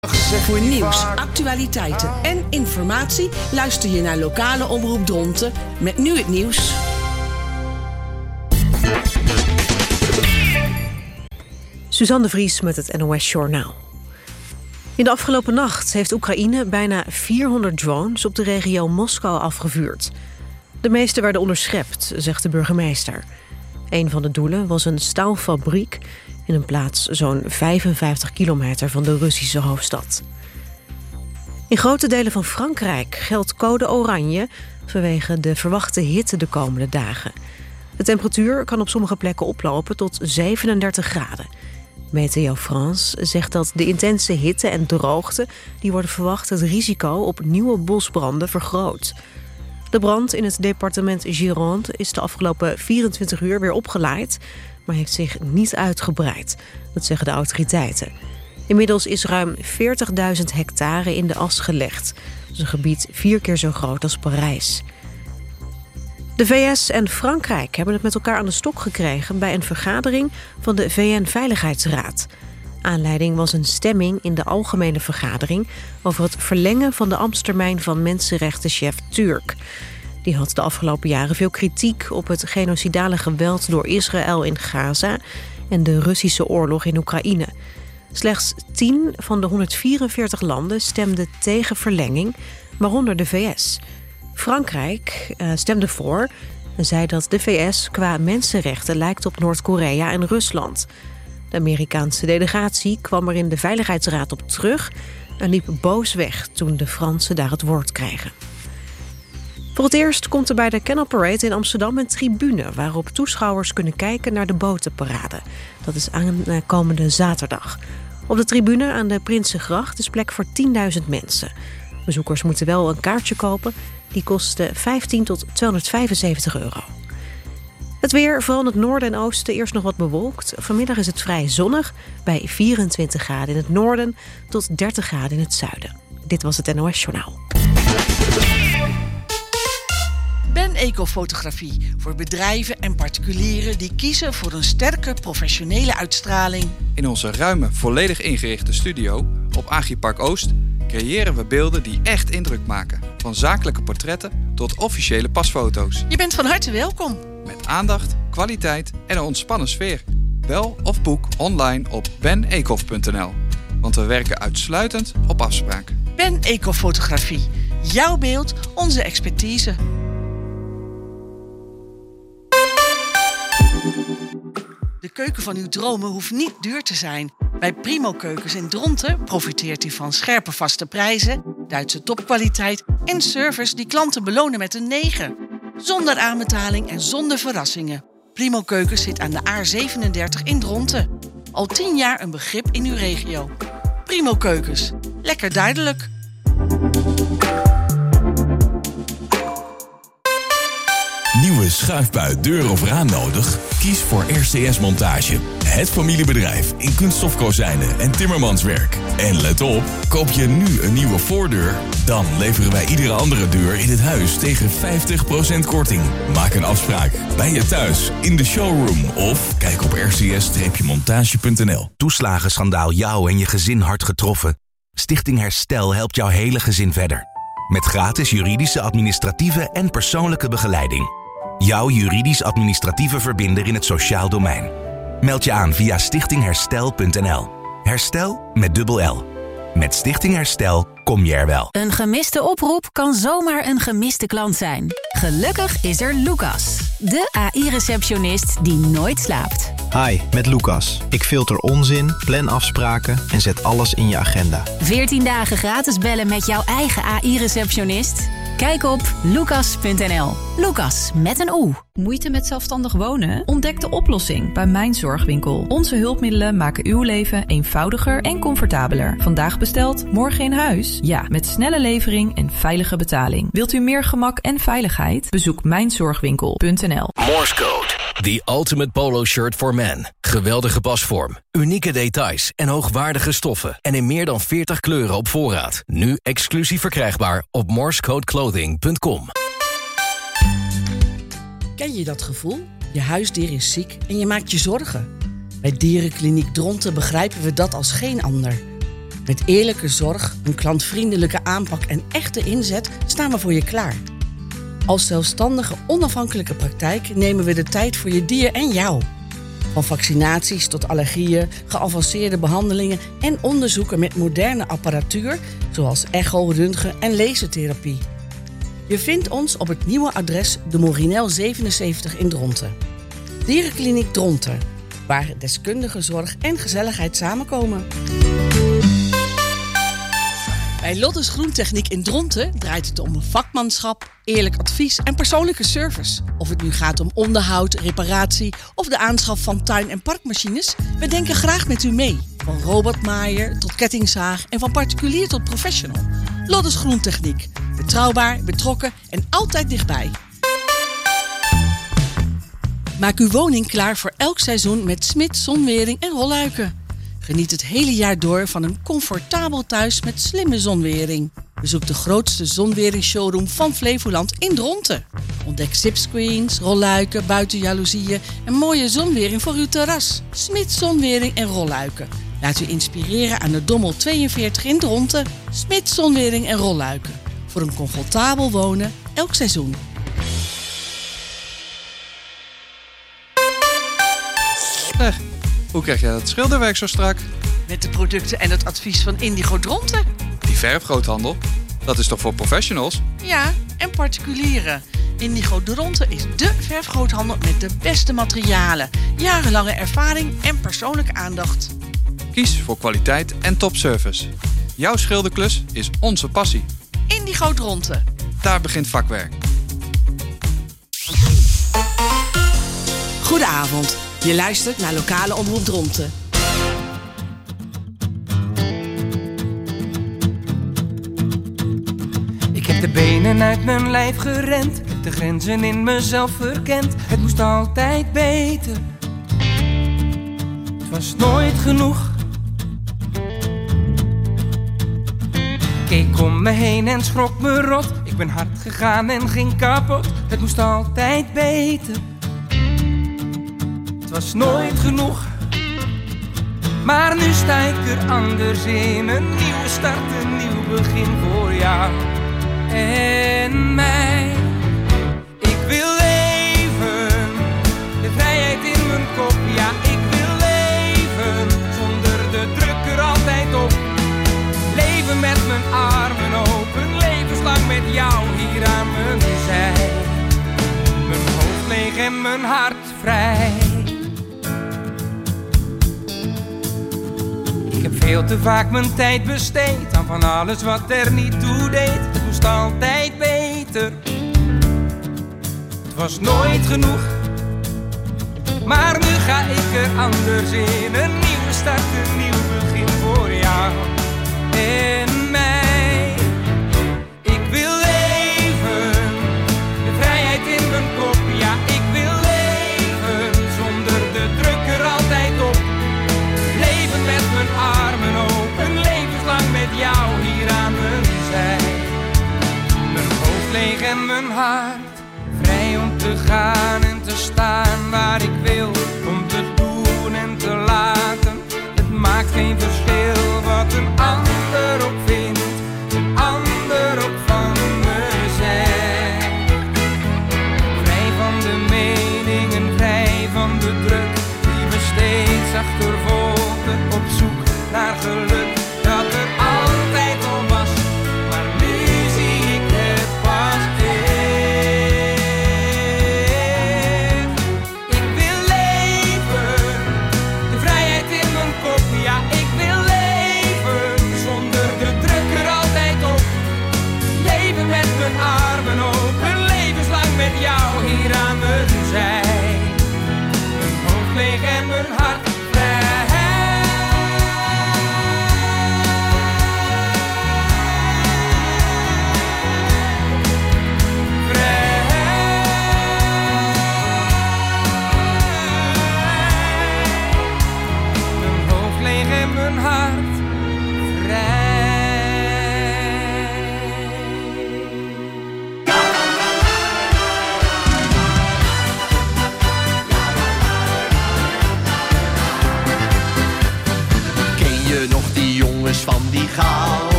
Voor nieuws, actualiteiten en informatie luister je naar lokale omroep Dronten met nu het nieuws. Suzanne de Vries met het NOS Journaal. In de afgelopen nacht heeft Oekraïne bijna 400 drones op de regio Moskou afgevuurd. De meeste werden onderschept, zegt de burgemeester. Een van de doelen was een staalfabriek in een plaats zo'n 55 kilometer van de Russische hoofdstad. In grote delen van Frankrijk geldt code oranje vanwege de verwachte hitte de komende dagen. De temperatuur kan op sommige plekken oplopen tot 37 graden. Meteo France zegt dat de intense hitte en droogte die worden verwacht het risico op nieuwe bosbranden vergroot. De brand in het departement Gironde is de afgelopen 24 uur weer opgelaaid, maar heeft zich niet uitgebreid. Dat zeggen de autoriteiten. Inmiddels is ruim 40.000 hectare in de as gelegd. Dat is een gebied 4 keer zo groot als Parijs. De VS en Frankrijk hebben het met elkaar aan de stok gekregen bij een vergadering van de VN-veiligheidsraad. Aanleiding was een stemming in de algemene vergadering over het verlengen van de ambtstermijn van mensenrechtenchef Turk. Die had de afgelopen jaren veel kritiek op het genocidale geweld door Israël in Gaza en de Russische oorlog in Oekraïne. Slechts 10 van de 144 landen stemden tegen verlenging, waaronder de VS. Frankrijk stemde voor en zei dat de VS qua mensenrechten lijkt op Noord-Korea en Rusland. De Amerikaanse delegatie kwam er in de Veiligheidsraad op terug en liep boos weg toen de Fransen daar het woord kregen. Voor het eerst komt er bij de Canal Parade in Amsterdam een tribune waarop toeschouwers kunnen kijken naar de botenparade. Dat is aankomende zaterdag. Op de tribune aan de Prinsengracht is plek voor 10.000 mensen. Bezoekers moeten wel een kaartje kopen. Die kost 15 tot 275 euro. Het weer, vooral in het noorden en oosten, eerst nog wat bewolkt. Vanmiddag is het vrij zonnig bij 24 graden in het noorden tot 30 graden in het zuiden. Dit was het NOS Journaal. Ben Ecofotografie voor bedrijven en particulieren die kiezen voor een sterke professionele uitstraling. In onze ruime, volledig ingerichte studio op Agripark Oost creëren we beelden die echt indruk maken. Van zakelijke portretten tot officiële pasfoto's. Je bent van harte welkom. Met aandacht, kwaliteit en een ontspannen sfeer. Bel of boek online op benecof.nl. Want we werken uitsluitend op afspraak. Ben Ecofotografie. Jouw beeld, onze expertise. De keuken van uw dromen hoeft niet duur te zijn. Bij Primo Keukens in Dronten profiteert u van scherpe vaste prijzen, Duitse topkwaliteit en service die klanten belonen met een 9. Zonder aanbetaling en zonder verrassingen. Primo Keukens zit aan de A37 in Dronten. Al 10 jaar een begrip in uw regio. Primo Keukens. Lekker duidelijk. Nieuwe schuifbui, deur of raam nodig? Kies voor RCS Montage. Het familiebedrijf in kunststofkozijnen en timmermanswerk. En let op, koop je nu een nieuwe voordeur? Dan leveren wij iedere andere deur in het huis tegen 50% korting. Maak een afspraak bij je thuis, in de showroom of kijk op rcs-montage.nl. Toeslagenschandaal jou en je gezin hard getroffen? Stichting Herstel helpt jouw hele gezin verder. Met gratis juridische, administratieve en persoonlijke begeleiding. Jouw juridisch-administratieve verbinder in het sociaal domein. Meld je aan via stichtingherstel.nl. Herstel met dubbel L. Met Stichting Herstel kom je er wel. Een gemiste oproep kan zomaar een gemiste klant zijn. Gelukkig is er Lucas, de AI-receptionist die nooit slaapt. Hi, met Lucas. Ik filter onzin, plan afspraken en zet alles in je agenda. 14 dagen gratis bellen met jouw eigen AI-receptionist? Kijk op lucas.nl. Lucas met een O. Moeite met zelfstandig wonen? Ontdek de oplossing bij Mijn Zorgwinkel. Onze hulpmiddelen maken uw leven eenvoudiger en comfortabeler. Vandaag besteld, morgen in huis? Ja, met snelle levering en veilige betaling. Wilt u meer gemak en veiligheid? Bezoek mijnzorgwinkel.nl. Morse Code. The ultimate polo shirt for men. Geweldige pasvorm, unieke details en hoogwaardige stoffen. En in meer dan 40 kleuren op voorraad. Nu exclusief verkrijgbaar op morsecodeclothing.com. Ken je dat gevoel? Je huisdier is ziek en je maakt je zorgen. Bij Dierenkliniek Dronten begrijpen we dat als geen ander. Met eerlijke zorg, een klantvriendelijke aanpak en echte inzet staan we voor je klaar. Als zelfstandige, onafhankelijke praktijk nemen we de tijd voor je dier en jou. Van vaccinaties tot allergieën, geavanceerde behandelingen en onderzoeken met moderne apparatuur, zoals echo, röntgen en lasertherapie. Je vindt ons op het nieuwe adres de Morinel 77 in Dronten. Dierenkliniek Dronten, waar deskundige zorg en gezelligheid samenkomen. Bij Lottes Groentechniek in Dronten draait het om vakmanschap, eerlijk advies en persoonlijke service. Of het nu gaat om onderhoud, reparatie of de aanschaf van tuin- en parkmachines, we denken graag met u mee. Van robotmaaier tot kettingzaag en van particulier tot professional. Lottes Groentechniek. Betrouwbaar, betrokken en altijd dichtbij. Maak uw woning klaar voor elk seizoen met Smits, zonwering en rolluiken. Geniet het hele jaar door van een comfortabel thuis met slimme zonwering. Bezoek de grootste zonweringsshowroom van Flevoland in Dronten. Ontdek zipscreens, rolluiken, buitenjaloezieën en mooie zonwering voor uw terras. Smits, zonwering en rolluiken. Laat u inspireren aan de Dommel 42 in Dronten. Smits, zonwering en rolluiken. Voor een comfortabel wonen elk seizoen. Hoe krijg jij dat schilderwerk zo strak? Met de producten en het advies van Indigo Dronten. Die verfgroothandel, dat is toch voor professionals? Ja, en particulieren. Indigo Dronten is dé verfgroothandel met de beste materialen, jarenlange ervaring en persoonlijke aandacht. Kies voor kwaliteit en topservice. Jouw schilderklus is onze passie. Indigo Dronten. Daar begint vakwerk. Goedenavond. Je luistert naar Lokale Omroep Dronten. Ik heb de benen uit mijn lijf gerend, ik heb de grenzen in mezelf verkend. Het moest altijd beter, het was nooit genoeg. Keek om me heen en schrok me rot, ik ben hard gegaan en ging kapot. Het moest altijd beter, het was nooit genoeg. Maar nu sta ik er anders in, een nieuwe start, een nieuw begin voor jou en mij. Ik wil leven, de vrijheid in mijn kop. Ja, ik wil leven, zonder de druk er altijd op. Leven met mijn armen open, levenslang met jou hier aan mijn zij. Mijn hoofd leeg en mijn hart vrij. Ik heb veel te vaak mijn tijd besteed aan van alles wat er niet toe deed. Het moest altijd beter, het was nooit genoeg. Maar nu ga ik er anders in, een nieuwe start, een nieuw begin voor jou en mij. Ik wil leven, de vrijheid in mijn kop. Ja, ik wil leven, zonder de druk er altijd op. Leven met mijn armen open, levenslang met jou hier aan mijn zij. Mijn hoofd leeg en mijn hart vrij om te gaan en te staan waar ik wil. Om te doen en te laten, het maakt geen verschil wat een ander ook vindt, een ander ook van me zegt. Vrij van de meningen, vrij van de druk die me steeds achtervolgde, op zoek naar geluk dat er altijd al was, maar nu zie ik het pas echt. Ik wil leven, de vrijheid in mijn kop. Ja, ik wil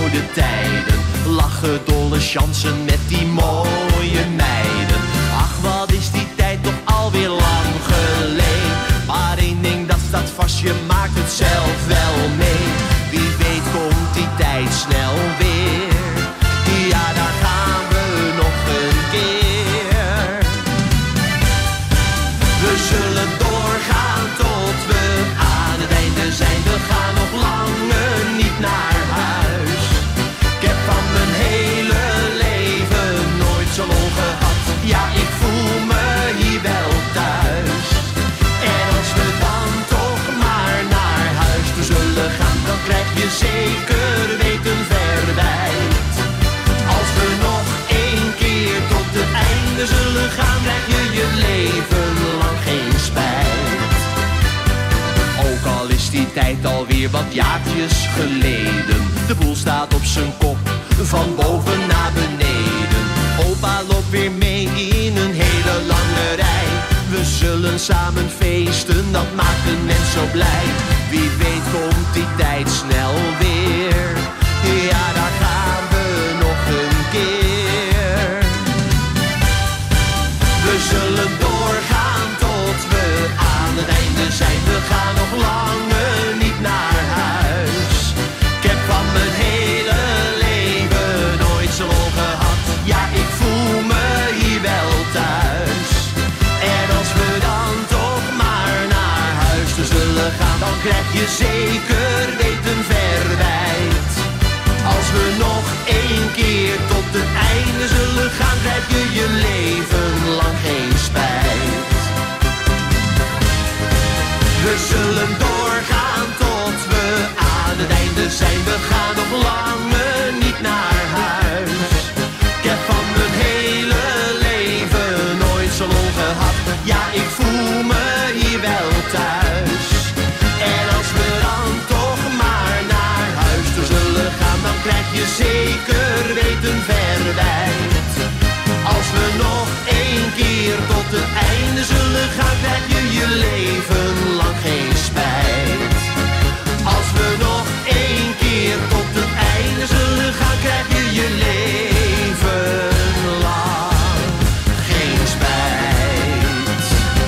oude tijden. Lachen, dolle chansen met die mooie meiden. Ach, wat is die tijd toch alweer lang geleden. Maar één ding dat staat vast, je maakt het zelf wel mee. Wie weet komt die tijd snel weer. Ja, daar gaan we nog een keer. We zullen doorgaan tot we aan het einde zijn. We gaan nog langer niet naar huis. Ik heb van mijn hele leven nooit zo lang gehad. Ja, ik voel me hier wel thuis. En als we dan toch maar naar huis toe zullen gaan, dan krijg je zeker weten verwijt. Als we nog één keer tot het einde zullen gaan, krijg je je leven lang geen spijt. Ook al is die tijd alweer wat jaartjes geleden. De boel staat op zijn kop, van boven naar beneden. Opa loopt weer mee in een hele lange rij. We zullen samen feesten, dat maakt een mens zo blij. Wie weet komt die tijd snel weer. Ja, daar gaan we nog een keer. We zullen doorgaan tot we aan het einde zijn. We gaan nog langer niet naar huis. Ik heb van mijn hele leven nooit zo lang gehad. Ja, ik voel me hier wel thuis. En als we dan toch maar naar huis toe zullen gaan, dan krijg je zeker weten verwijt. Als we nog één keer tot het einde zullen gaan, krijg je je leven lang geen spijt. We zullen doorgaan tot we aan het einde zijn. We gaan nog langer niet naar huis. Ik heb van mijn hele leven nooit zo lang gehad. Ja, ik voel me hier wel thuis. En als we dan toch maar naar huis toe zullen gaan, dan krijg je zeker weten verwijt. Als we nog één keer tot het einde zullen gaan, krijg je je leven lang geen spijt. Als we nog één keer tot het einde zullen gaan, krijg je je leven lang geen spijt.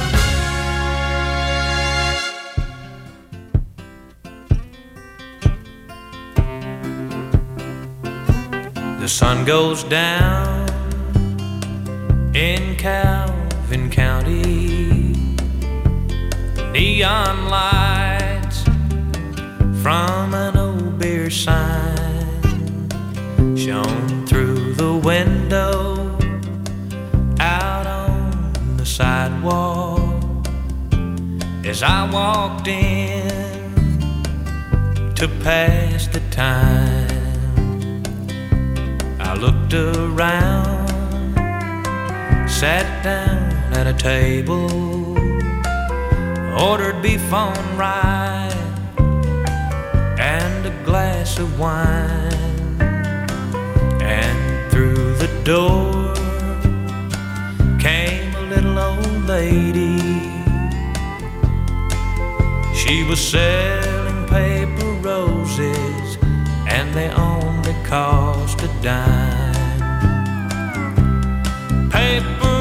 The sun goes down in Calvin County. Neon lights from an old beer sign shone through the window out on the sidewalk. As I walked in to pass the time, I looked around, sat down at a table, ordered beef on rye and a glass of wine. And through the door came a little old lady. She was selling paper roses, and they only cost a dime. Paper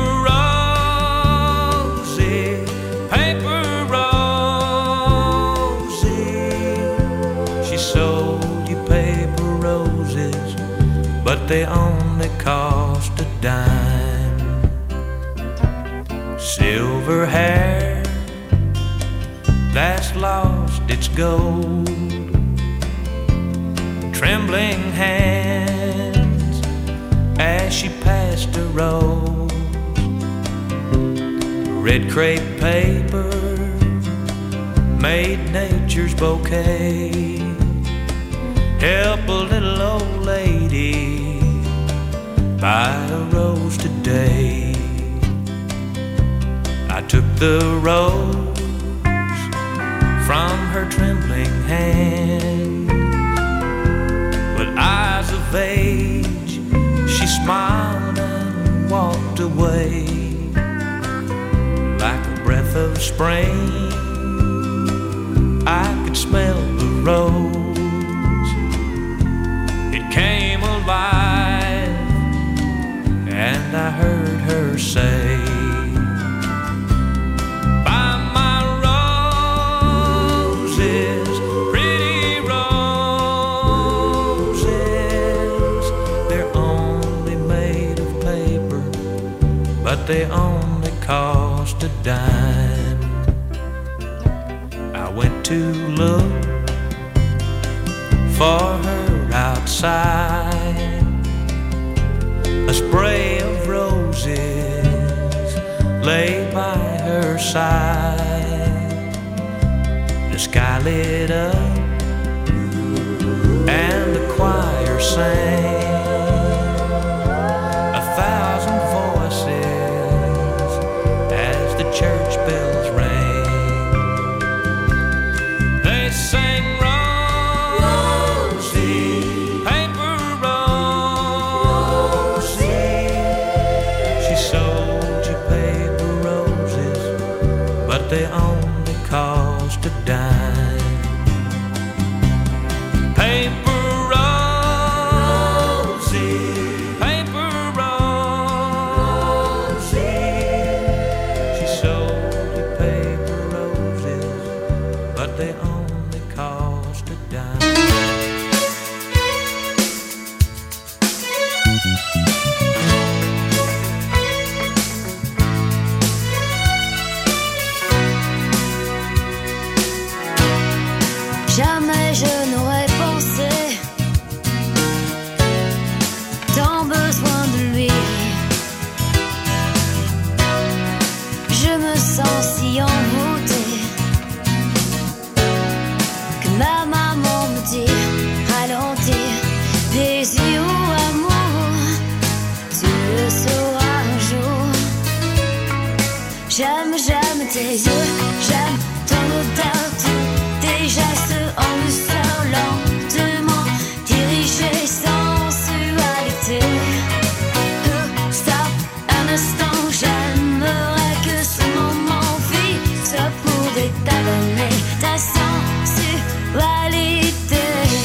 roses, paper roses. She sold you paper roses, but they only cost a dime. Silver hair that's lost its gold, trembling hands as she passed a rose. Red crepe paper made nature's bouquet. Help a little old lady buy a rose today. I took the rose from her trembling hand. With eyes of age, she smiled and walked away. Like a breath of spring, I could smell the rose. It I heard her say, "Buy my roses, pretty roses. They're only made of paper, but they only cost a dime." I went to look for her outside, a spray of roses lay by her side. The sky lit up and the choir sang, 1,000 voices as the church bells rang. They sang Rosie, paper Rosie. She sold you paper roses, but they only cost a dime. Paper Rosie, paper Rosie. She sold you paper roses, but they only cost a dime. Jamais je n'aurais pensé tant besoin de lui. Je me sens si envoûtée que ma maman me dit ralentir, désir ou amour, tu le sauras un jour. J'aime, j'aime tes yeux, j'aime ton odeur, tous tes gestes en douceur, lentement dirigés, sensualité. Stop un instant, j'aimerais que ce moment fixe pouvait t'abonner ta sensualité.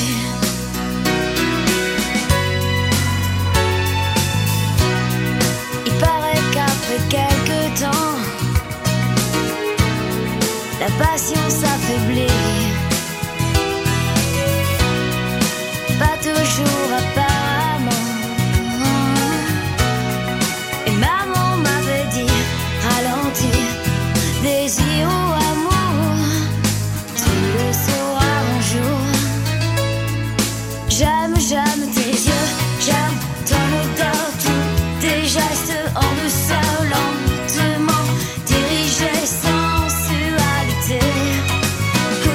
Il paraît qu'après quelque temps, la passion s'affaiblit. Pas toujours apparemment. Et maman m'avait dit ralentir, désir ou amour, tu le sauras un jour. J'aime, j'aime tes yeux, j'aime ton odeur, tous tes gestes en douceur, lentement dirigés, sensualité.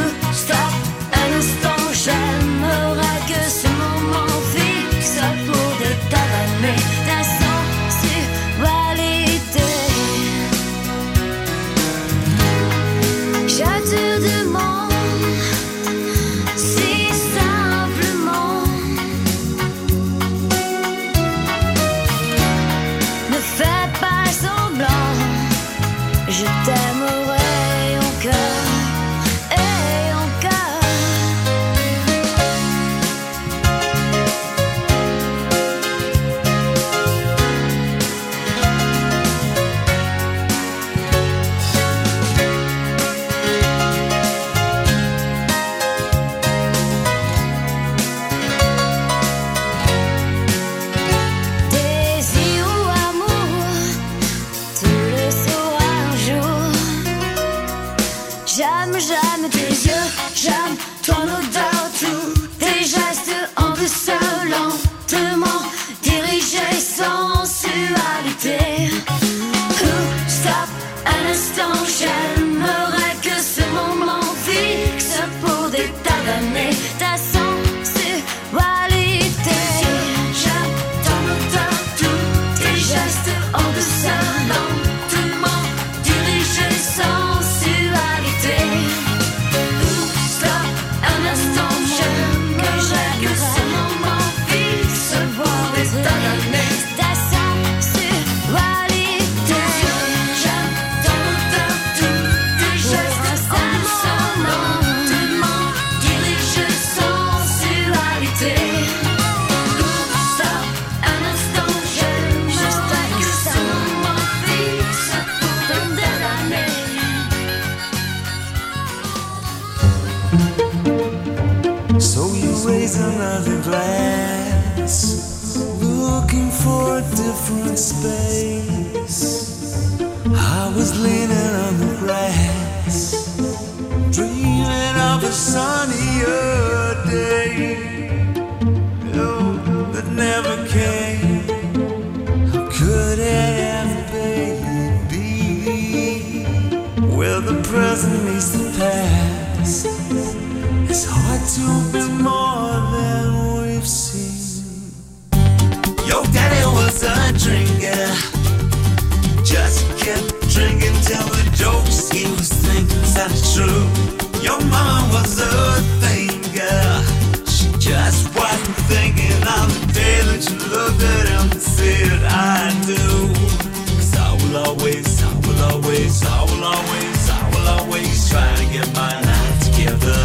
different space. I was leaning on the grass, dreaming of a sunnier day, oh, that never came. How could it ever be? Where the present meets the past, it's hard to be more than we've seen. Your daddy was a drinker, just kept drinking till the jokes he was thinking sounded true. Your mama was a thinker, she just wasn't thinking on the day that you looked at him and said, I do. 'Cause I will always, I will always, I will always, I will always try to get my life together.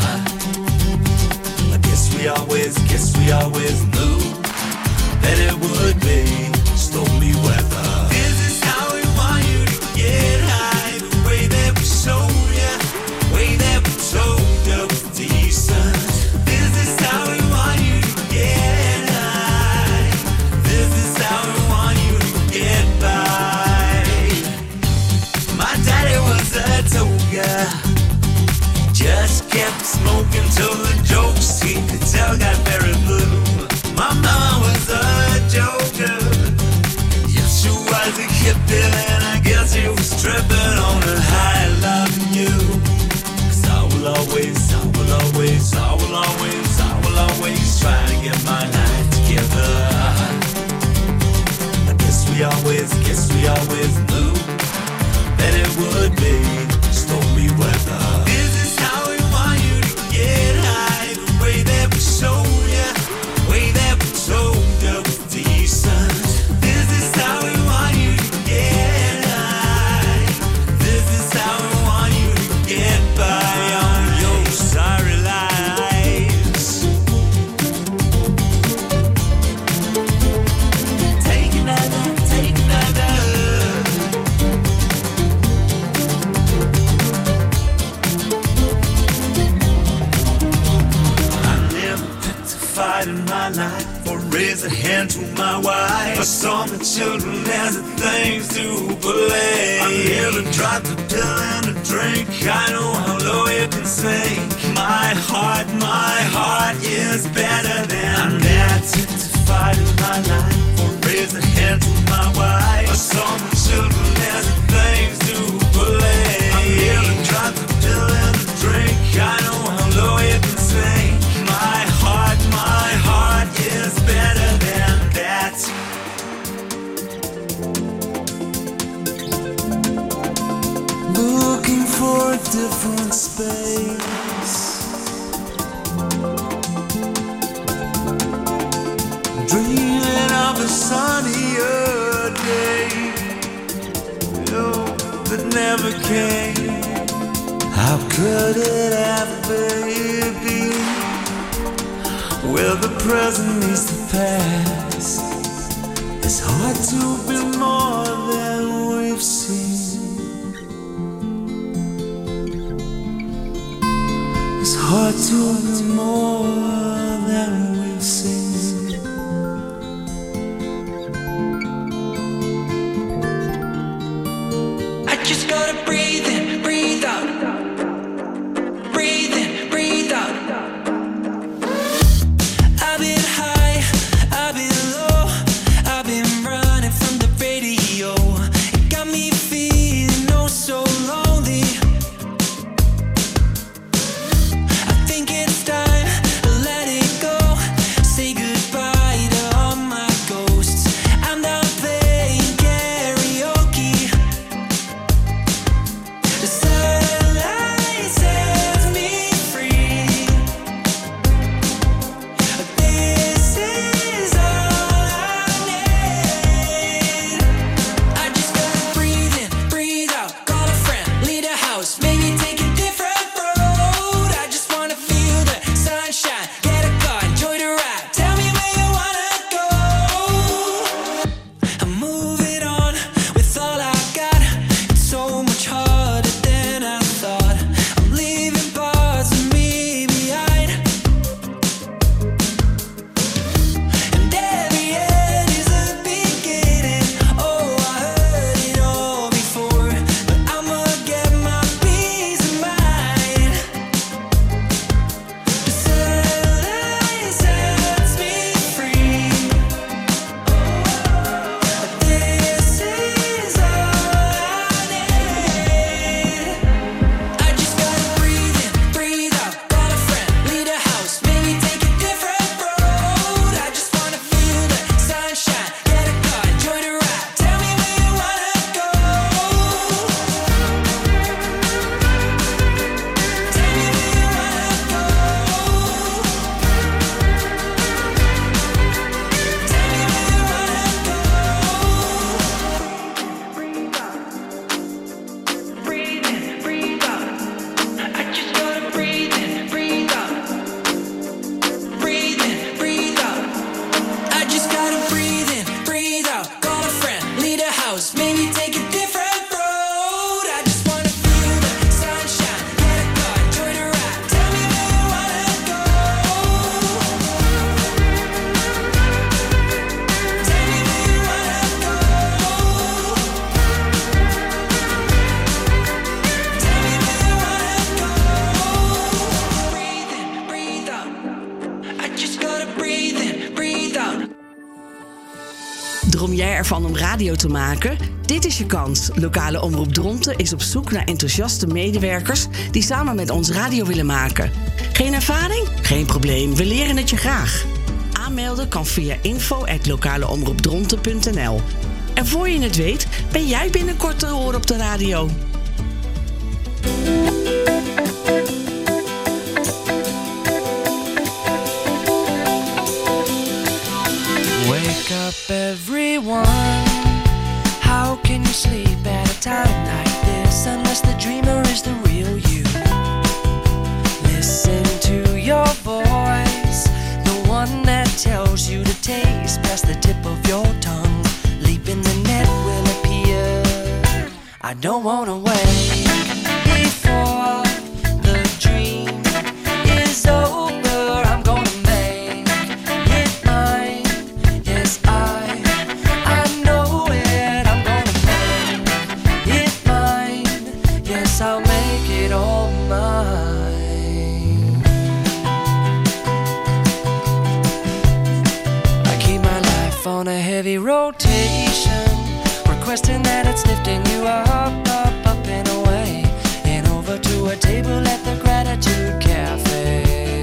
I guess we always knew that it would be stormy weather. This is how we want you to get high, the way that we show you, the way that we told you was decent. This is how we want you to get high. This is how we want you to get by. My daddy was a toga, just kept smoking till the jokes he could tell got very blue. My mama was a joker, yes she was a hippie, and I guess she was tripping on a high loving you. 'Cause I will always, I will always, I will always, I will always try to get my life together. I guess we always knew that it would be stormy weather. This is how we want you to get high, the way that we show you, the way that we told you was decent. This is how we want you to get high. This is how we want you to get by on your sorry lives. Take another, take another. I never picked a fight in my life or raise a hand to my wife. I saw the children as the things to play. I never dropped a pill and a drink. I know how low you can sink. My heart is better than I never picked a fight in my life or raise a hand to my wife. I saw the children as the things to play. I never dropped a pill and a drink. I know how low you can sink. My heart is better than that. Looking for a different space, dreaming of a sunnier day, oh, that never came. How could it ever be? Where the present meets the past, it's hard to be more than we've seen. It's hard to be more than we've seen. I just gotta breathe in, breathe out. Breathe in, breathe out. I've been high, I've been low, I've been running from the radio. It got me feeling oh so lonely. I think it's time to let it go. Say goodbye to all my ghosts. I'm not playing karaoke. Droom jij ervan om radio te maken? Dit is je kans. Lokale Omroep Dronten is op zoek naar enthousiaste medewerkers die samen met ons radio willen maken. Geen ervaring? Geen probleem, we leren het je graag. Aanmelden kan via info@lokaleomroepdronten.nl. En voor je het weet, ben jij binnenkort te horen op de radio. Wake up everyone. How can you sleep at a time like this unless the dreamer is the real you? Listen to your voice, the one that tells you to taste past the tip of your tongue. Leap in the net will appear. I don't wanna wait before the dream is over. I'm gonna make it mine. Yes, I know it. I'm gonna make it mine. Yes, I'll make it all mine. I keep my life on a heavy rotation, requesting that it's lifting you up, up, up and away, and over to a table at the Gratitude Cafe.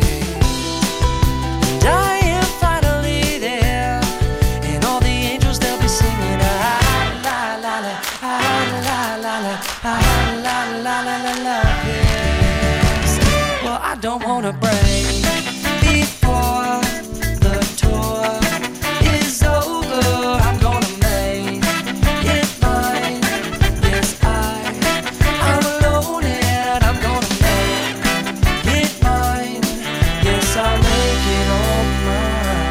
And I am finally there, and all the angels they'll be singing la la la la la la la la la la la la la. Yes. Well, I don't wanna break before the tour is over. I'm gonna make it mine. Yes, I'm alone and I'm gonna make it mine. Yes, I'll make it all mine.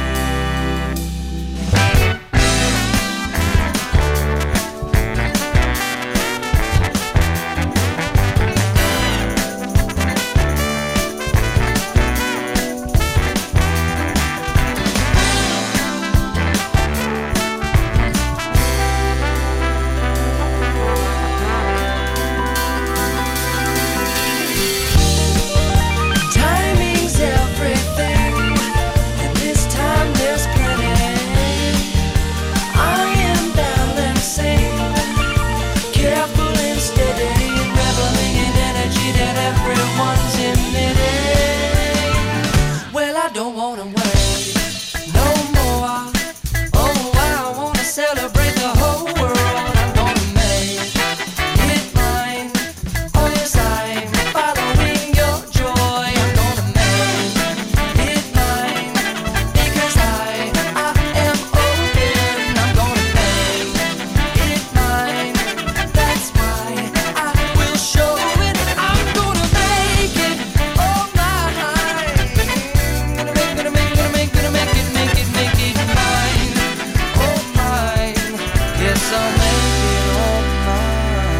Timing's everything, and this time there's plenty. I am balancing, careful and steady, reveling in energy that everyone's emitting. Well, I don't wanna wait no more. Oh, I wanna celebrate the whole world. I'm gonna make it mine. Oh, yes, I'm following your joy. I'm gonna make it mine because I am open. I'm gonna make it mine. That's why I will show it. I'm gonna make it all mine. Gonna make it mine. Oh, mine. Yes, I'll make it all mine.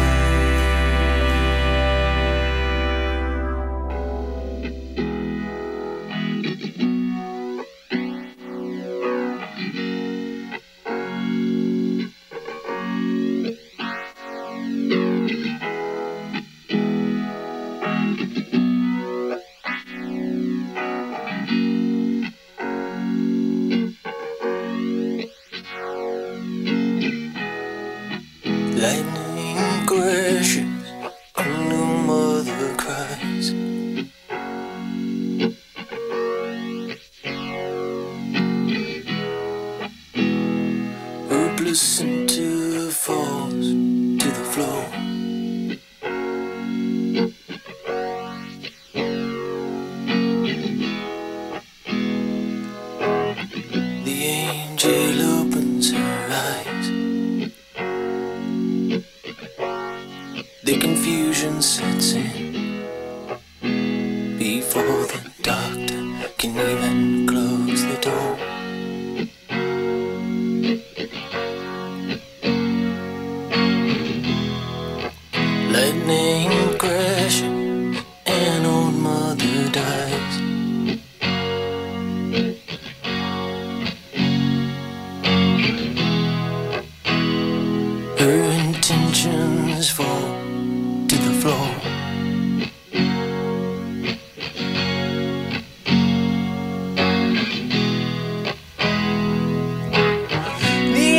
Lightning crashes, a new mother cries. Hopeless until it falls to the floor. The angel opens her eyes. The confusion sets in before the doctor can even close the door. Lightning crashes, an old mother dies. Her intentions fall to the floor. The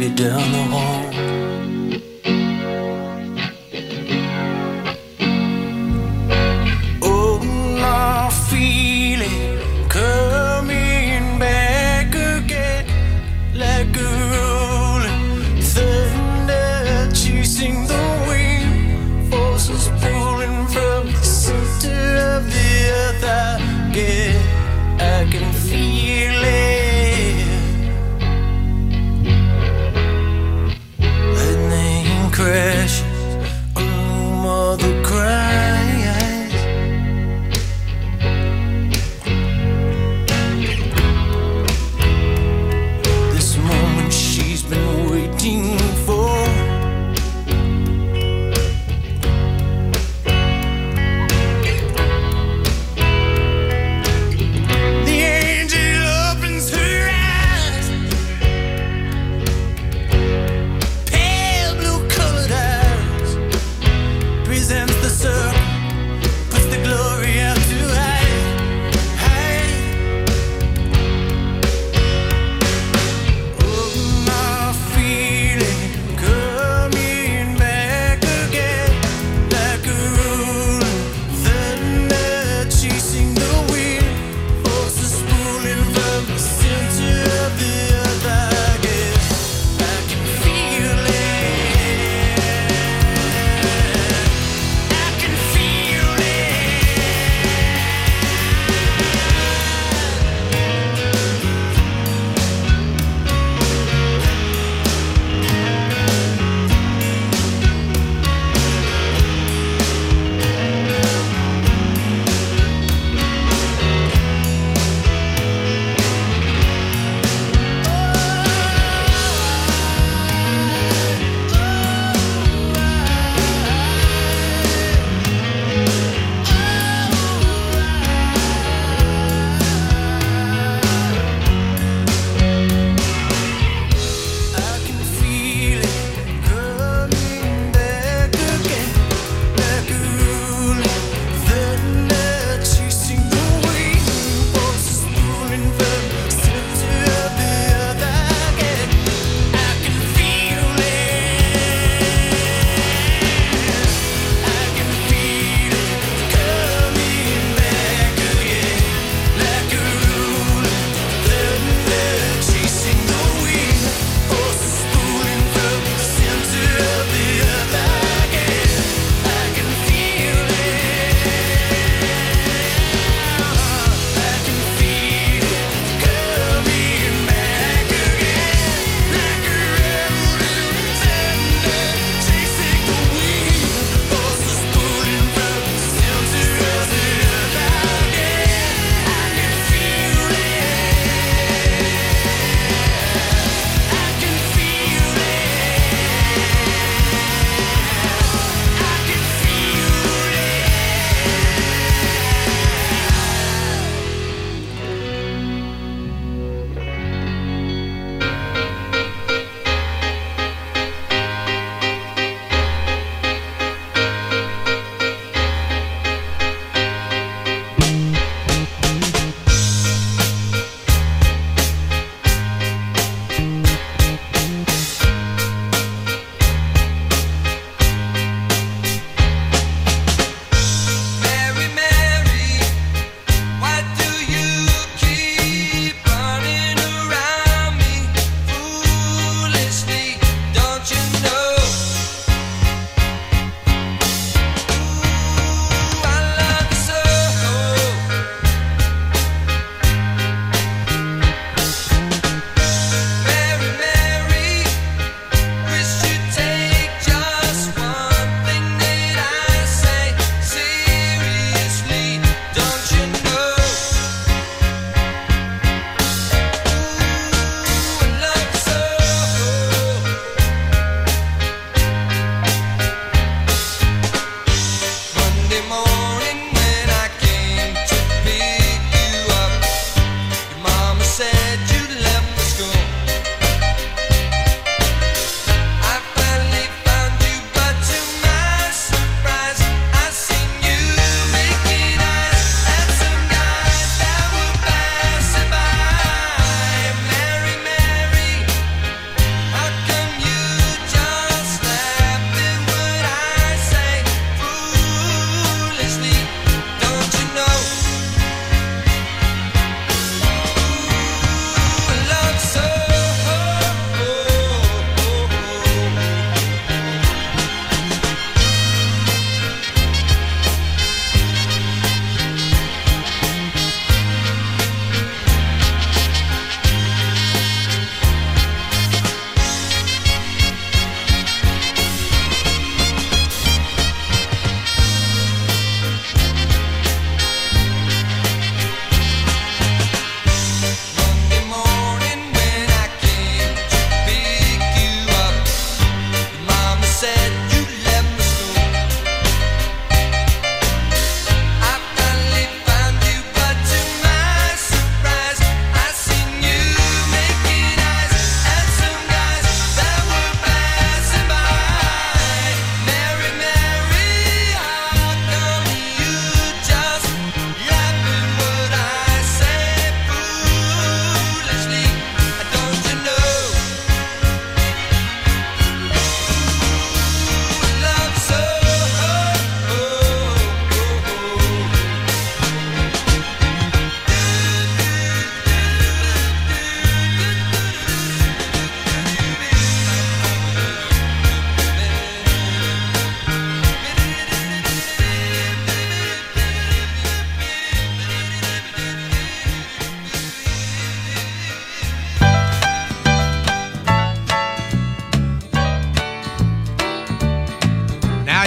baby down the hall. Oh, I feel it coming back again, like a rolling thunder chasing the wind, forces pulling from the center of the earth. I can feel it. Lightning crashes on mother cries. This moment she's been waiting for.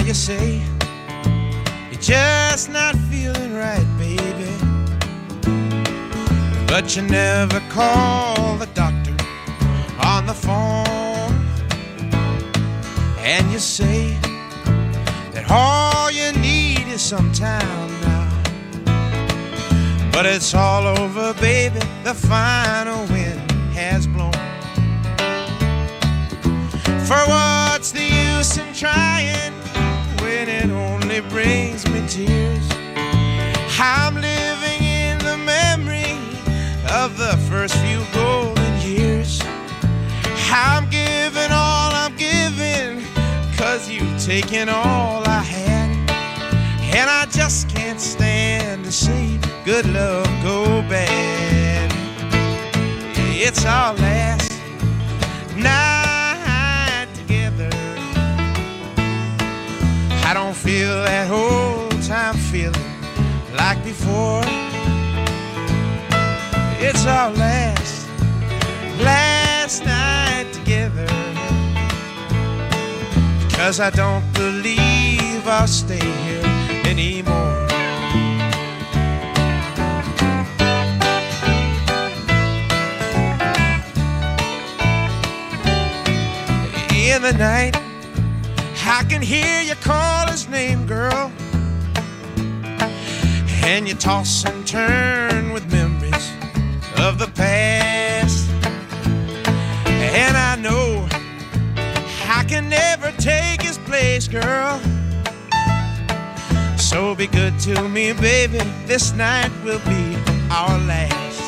you say you're just not feeling right, baby, but you never call the doctor on the phone. And you say that all you need is some time now, but it's all over, baby, the final wind has blown. For what's the use in trying when it only brings me tears? I'm living in the memory of the first few golden years. I'm giving all I'm giving, 'cause you've taken all I had. And I just can't stand to see good love go bad. It's our last night together. I don't feel that old time feeling like before. It's our last night together, 'cause I don't believe I'll stay here anymore. In the night, I can hear you call his name, girl, and you toss and turn with memories of the past. And I know I can never take his place, girl, so be good to me, baby, this night will be our last.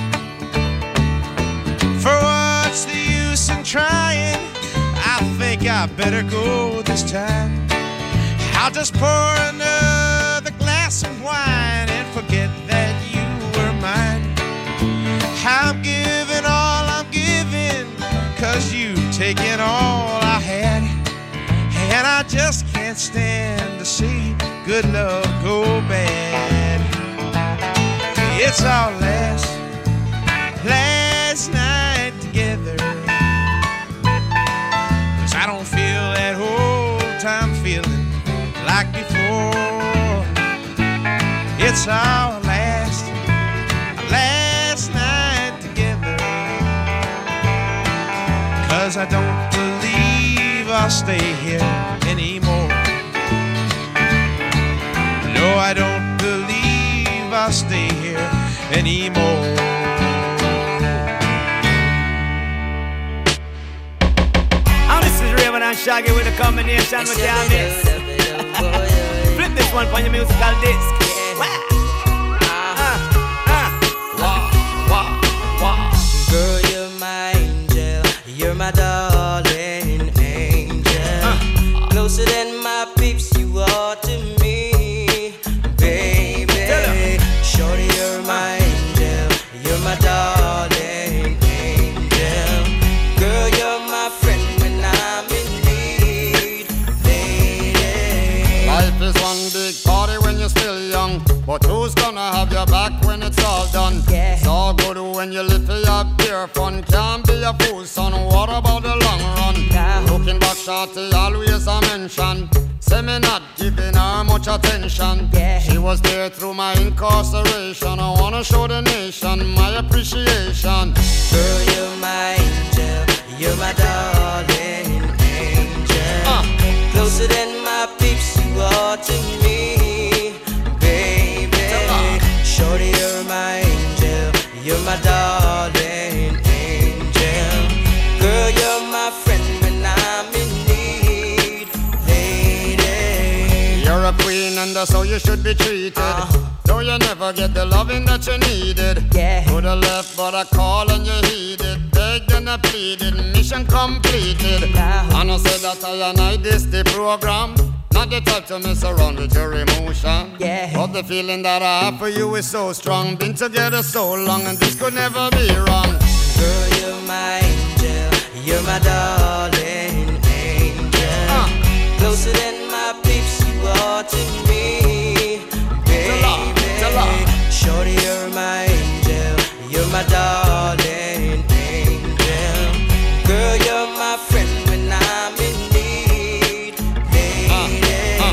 For what's the use in trying? I think I better go this time. I'll just pour another glass of wine and forget that you were mine. I'm giving all I'm giving, 'cause you've taken all I had. And I just can't stand to see good love go bad. It's our last night together, 'cause I don't feel that old time feeling like before. It's our last night together, 'cause I don't believe I'll stay here anymore. No, I don't believe I'll stay here anymore. Oh, this is Raven and Shaggy with a combination with your mix. Flip this one for your musical disc. Girl, you're my angel, you're my darling angel. Closer than my peeps, you are to me, baby. Shorty, you're my angel, you're my darling angel. Girl, you're my friend when I'm in need, lady. Life is one big party when you're still young, but who's gonna have your back when it's all done? It's all good when you live for your pure fun. Can't be a fool, son, what about the long run? Looking back, shorty, always a mention. Say me not giving her much attention. She was there through my incarceration. I wanna show the nation my appreciation. Girl, you're my angel, you're my darling angel. Closer than my peeps, you are to me, baby. Shorty, you're my angel, you're my darling angel. Girl, you're my friend when I'm in need, lady. You're a queen and that's how you should be treated. Though you never get the loving that you needed. Could have left but I call and you heeded. Begged and I pleaded, mission completed. And I said that I and I this the program. Not the type to mess around with your emotion. But the feeling that I have for you is so strong. Been together so long and this could never be wrong. Girl, you're my angel, you're my darling angel. Closer than my peeps, you are to me, baby. Shorty, you're my angel, you're my darling angel. Girl, you're my friend when I'm in need, lady.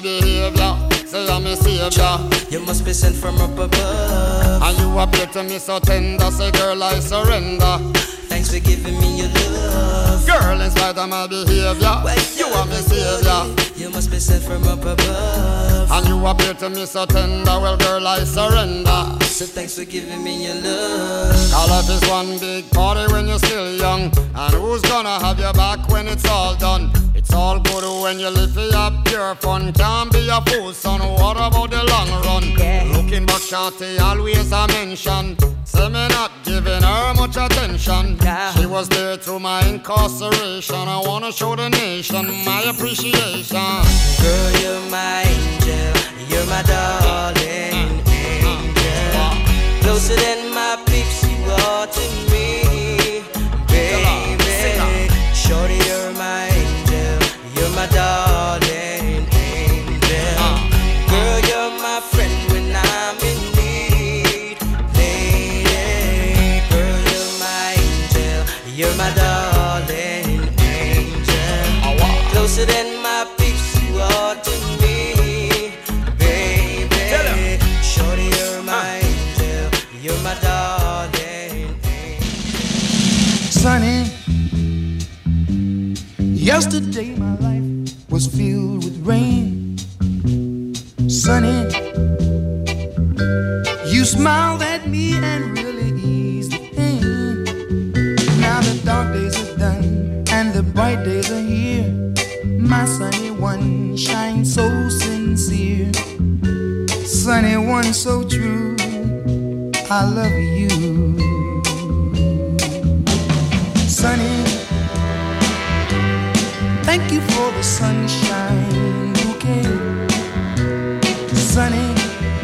my behavior. Say I'm a savior. You must be sent from up above. And you appear to me so tender. Say girl, I surrender. Thanks for giving me your love. Girl, in spite of my behavior, you are my savior. You must be sent from up above. And you appear to me so tender. Well, girl, I surrender. So thanks for giving me your love. Our life is one big party when you're still young. And who's gonna have your back when it's all done? It's all good when you live for your pure fun. Can't be a fool, son. What about the long run? Looking back, shawty, always a mention. Say me not giving her much attention. She was there through my incarceration. I wanna show the nation my appreciation. Girl, you're my angel. You're my darling angel. Closer than my peeps, you are to me, baby. Shorty, you're my angel. You're my darling angel. Girl, you're my friend when I'm in need, lady. Girl, you're my angel. You're my darling angel. Closer than my peeps, you are to me, baby. Shorty, you're my angel. You're my darling angel. Sunny, yesterday my life was filled with rain. Sunny, you smiled at me and really eased the pain. Now the dark days are done and the bright days are here. My sunny one shines so sincere. Sunny one so true, I love you. Sunny, thank you for the sunshine bouquet. Sunny,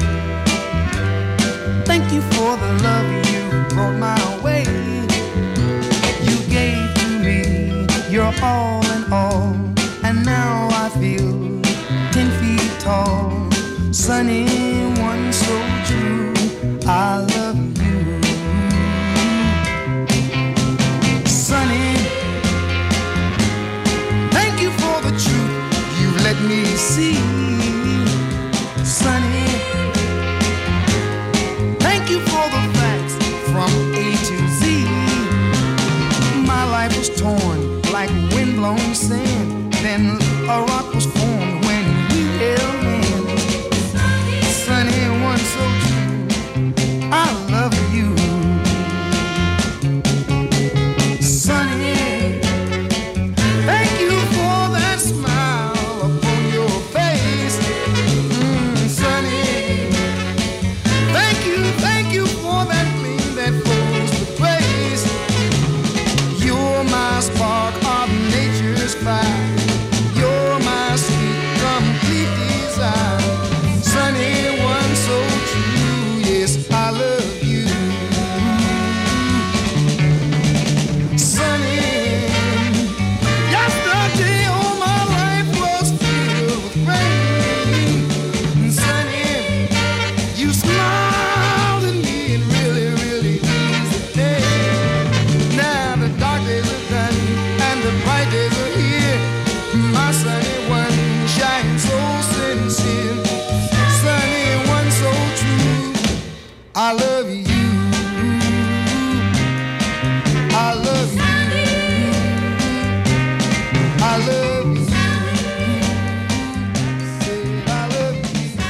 thank you for the love you brought my way. You gave to me your all in all, and now I feel 10 feet tall. Sunny one so true, I love you. Sunny, thank you for the truth you let me see. Sunny, thank you for the facts from A to Z. My life was torn like windblown sand. Then a rock was formed when we held hands. Sunny one so true, I love you. Sunny, thank you for that smile upon your face. Sunny, thank you for that gleam that flows with grace. You're my spark of nature's fire. You're my sweet, complete desire. Sunny one so true, yes, I love you. Sunny, yesterday all my life was filled with rain. Sunny, you smiled at me and really, really eased the day. Now the dark days are done and the bright days are here. My sunny one shines so sincere. Sunny one so true, I love you. I love you. I love you. Said I love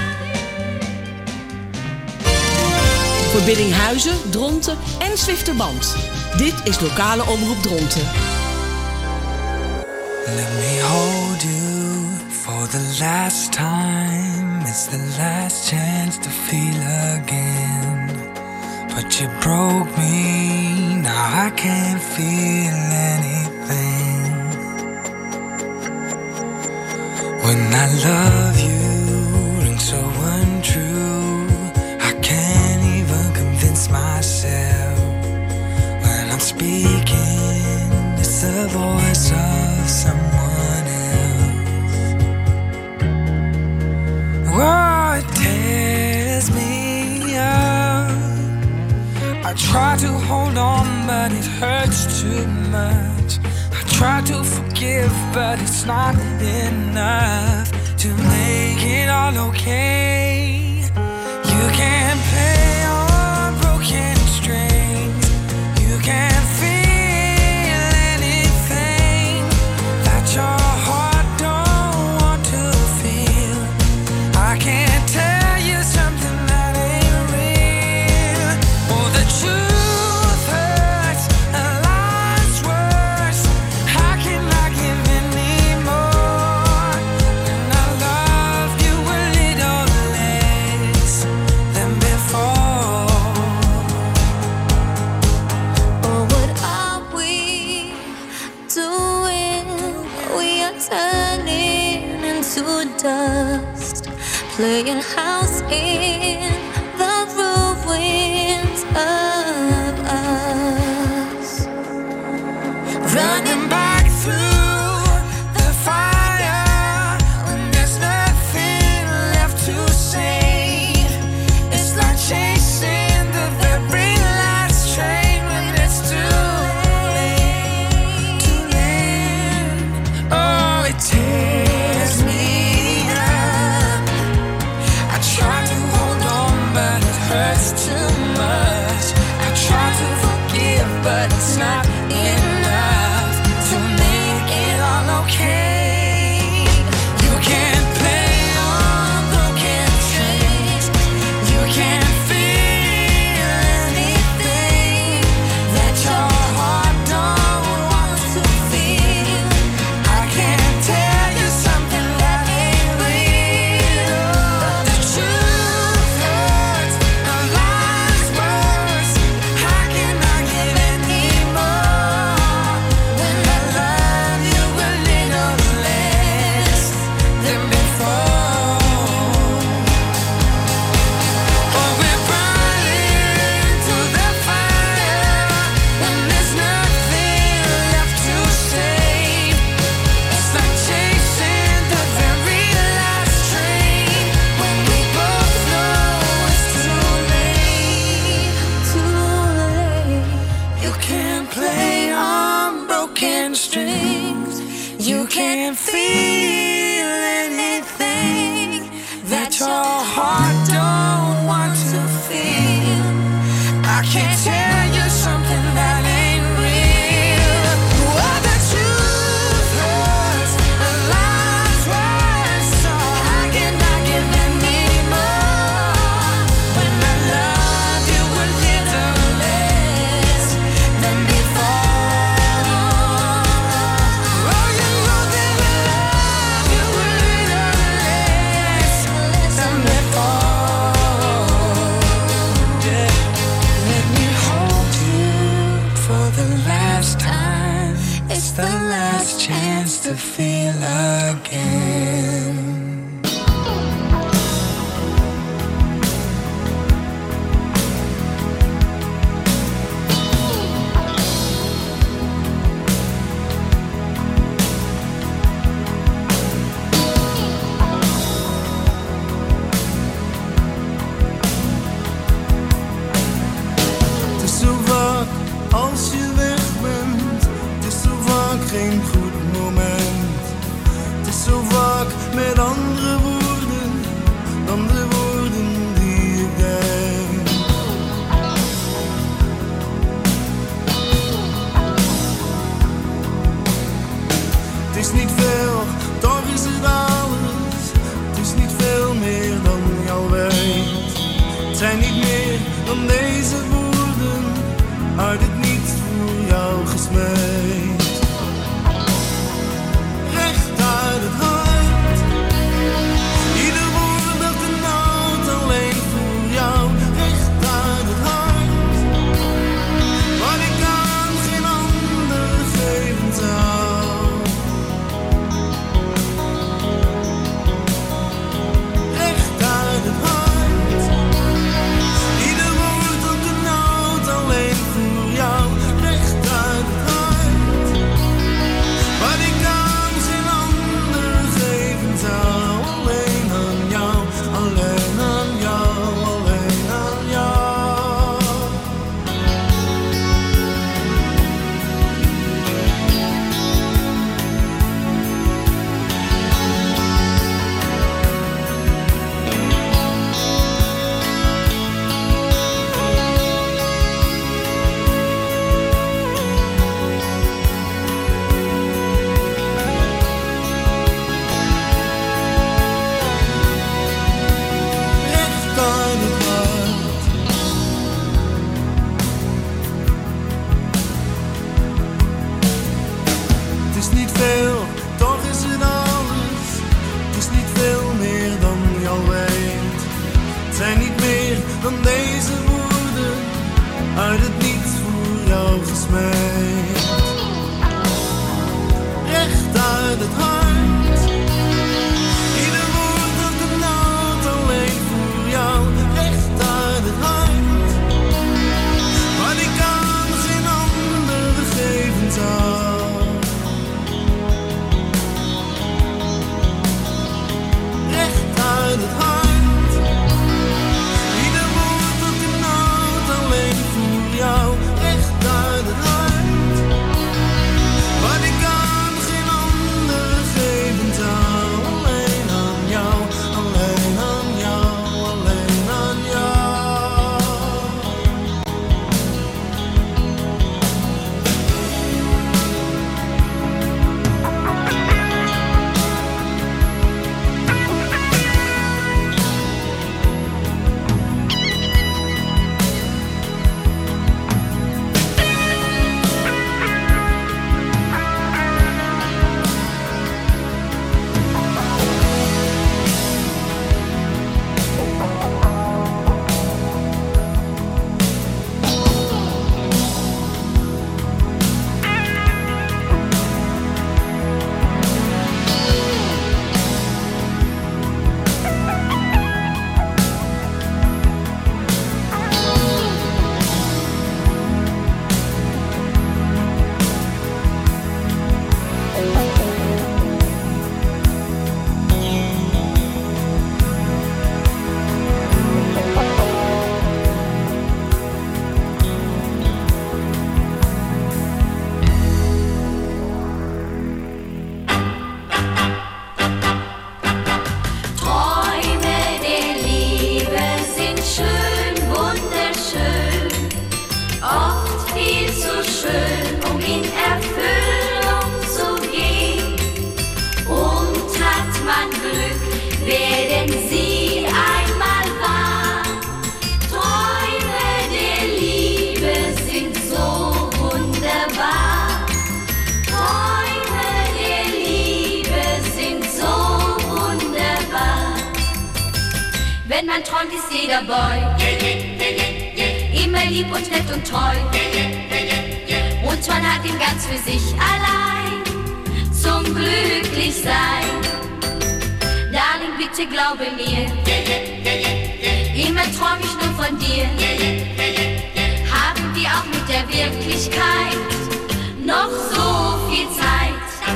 you. Voor Biddinghuizen, Dronten en Zwifterband. Dit is lokale omroep Dronten. Let me hold you for the last time. It's the last chance to feel again. But you broke me, now I can't feel anything. When I love you and so untrue, I can't even convince myself. When I'm speaking, it's the voice of someone else. Oh, it tears me up. I try to hold on, but it hurts too much. I try to forgive, but it's not enough to to make it all okay. You can play on broken strings. You can feel anything that your heart don't want to feel. I can't tell you something that ain't real. Oh, the truth hurts and lies worse. How can I give any more? And I love you a little less than before. Oh, what are we doing? We are turning into dust, playing house in the ruins of us. Running back through the fire when there's nothing left to save. It's like chasing the very last train when it's too late. Too late. Oh, it tears me up. I try to hold on, but it hurts too much. I try to forgive, but it's not enough to make it all okay. You can't play on broken strings. You can't feel anything that your heart don't want to feel. I can't tell you something that ain't real. The truth hurts and lies worse. How can I give any more when I love you a little less than before? Oh, we're burning through the fire when there's nothing left to save. It's like chasing the very last train when we both know it's too late. Too late. You can't play on broken strings. You can't feel anything that your heart don't want to feel. I can't tell you something that ain't real. Oh, the truth hurts and lies worse. So how can I give any more when I love you a little less than before? Oh, you know that I love you a little less than before. Yeah. Let me hold you for the last time. It's the last chance to feel again. Het is zo vaak als je weg bent. Het is zo vaak geen goed moment. Het is zo vaak met andere woorden dan de woorden die ik denk. Het is niet veel, toch is het alles. Het is niet veel meer dan je al weet. Het zijn niet meer dan deze woorden uit het niets voor jou gesmeed. Recht uit het hart. Ieder woord dat de nood alleen voor jou. Recht uit het hart. Wat ik aan geen ander geven zou. Recht uit het hart. Ieder woord dat de nood alleen voor jou. is niet veel, toch is het alles. Het is niet veel meer dan je al weet. Het zijn niet meer dan deze woorden, uit het niets voor jou gesmeed. Recht uit het hart, ieder woord dat de noot alleen voor jou. Recht uit het hart, wat ik aan geen andere geven zou. Recht uit het hart, ieder woord dat de noot alleen voor jou. Recht uit het hart, wat ik aan geen andere geven zou. Alleen aan jou, alleen aan jou, alleen aan jou. Wenn man träumt, ist jeder Boy immer lieb und nett und treu. Und man hat ihn ganz für sich allein zum Glücklichsein. Darling, bitte glaube mir, immer träum ich nur von dir. Haben wir auch mit der Wirklichkeit noch so viel Zeit.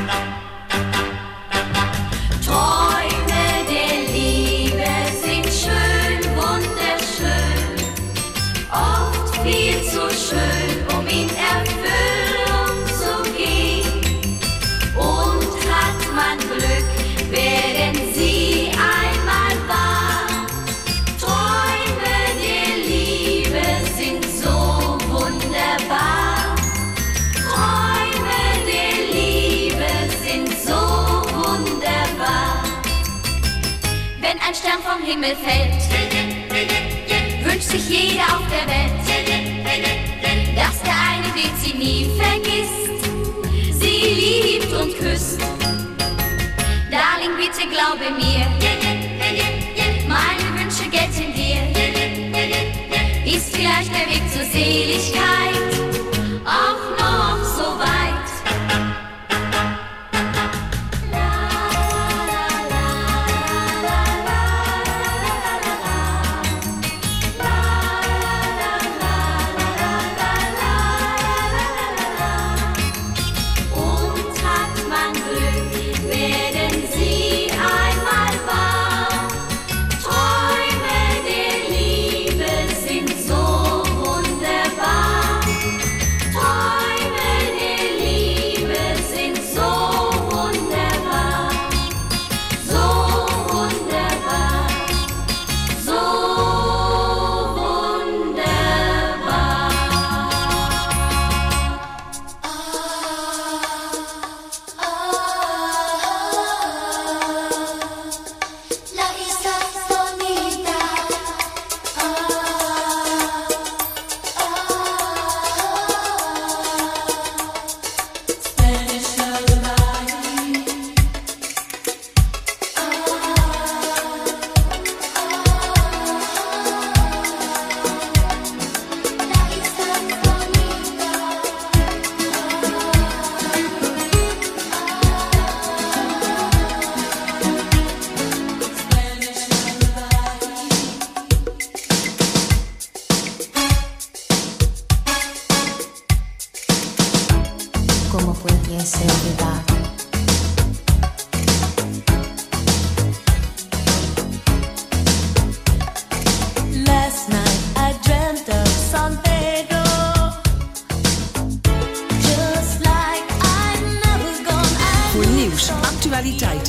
Träume der Liebe sind schön, wunderschön, oft viel zu schön, um in Erfüllung zu gehen. Und hat man Glück, werden sie einmal wahr. Träume der Liebe sind so wunderbar. Träume der Liebe sind so wunderbar. Wenn ein Stern vom Himmel fällt, wünscht sich jeder auf der Welt, dass der eine, den sie nie vergisst, sie liebt und küsst. Darling, bitte glaube mir, meine Wünsche gelten dir. Ist vielleicht der Weg zur Seligkeit auch noch so weit? Nieuws, actualiteiten,